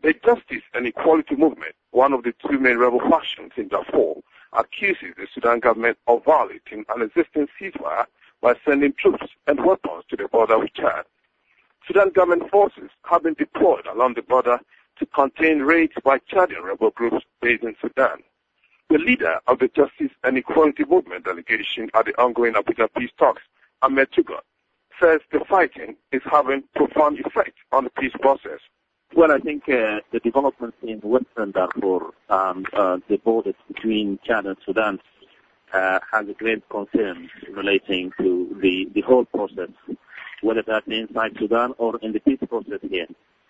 The Justice and Equality Movement, one of the two main rebel factions in Darfur, accuses the Sudan government of violating an existing ceasefire by sending troops and weapons to the border with Chad. Sudan government forces have been deployed along the border to contain raids by Chadian rebel groups based in Sudan. The leader of the Justice and Equality Movement delegation at the ongoing Abuja peace talks, Ahmed Tugot, says the fighting is having profound effect on the peace process. Well, I think the developments in Western Darfur and the borders between Chad and Sudan has a great concern relating to the whole process, whether that's inside Sudan or in the peace process here.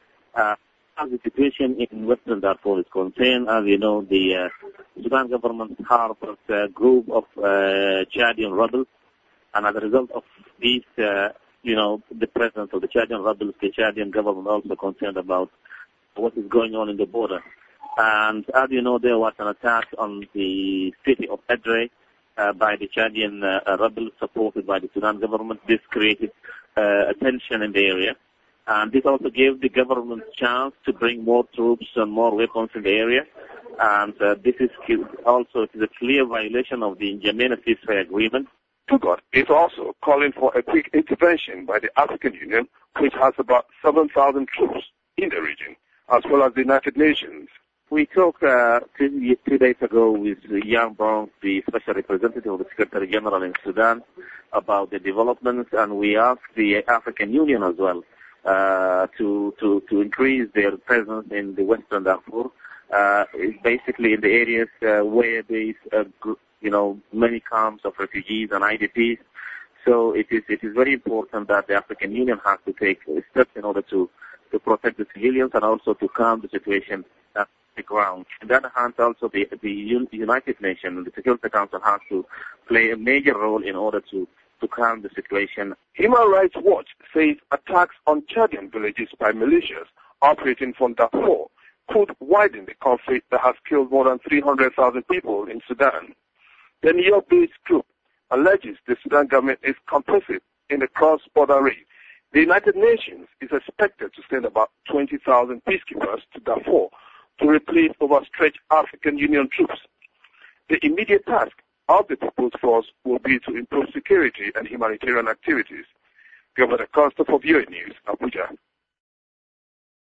As the situation in Western Darfur is concerned, as you know, the Sudan government harbors a group of Chadian rebels, and as a result of these, the presence of the Chadian rebels, the Chadian government also concerned about what is going on in the border. And as you know, there was an attack on the city of Edrei by the Chadian rebels supported by the Sudan government. This created tension in the area. And this also gave the government a chance to bring more troops and more weapons in the area. And this is also it is a clear violation of the N'Djamena ceasefire agreement. Tugot is also calling for a quick intervention by the African Union, which has about 7,000 troops in the region, as well as the United Nations. We talked 2 days ago with Jan Bronx, the Special Representative of the Secretary General in Sudan, about the developments, and we asked the African Union as well to increase their presence in the Western Darfur, basically in the areas where there is many camps of refugees and IDPs. So it is very important that the African Union has to take steps in order to protect the civilians and also to calm the situation at the ground. On the other hand, also the United Nations and the Security Council has to play a major role in order to calm the situation. Human Rights Watch says attacks on Chadian villages by militias operating from Darfur could widen the conflict that has killed more than 300,000 people in Sudan. The New York-based group alleges the Sudan government is complicit in the cross-border raid. The United Nations is expected to send about 20,000 peacekeepers to Darfur to replace overstretched African Union troops. The immediate task of the People's Force will be to improve security and humanitarian activities. Governor Costa for VOA News, Abuja.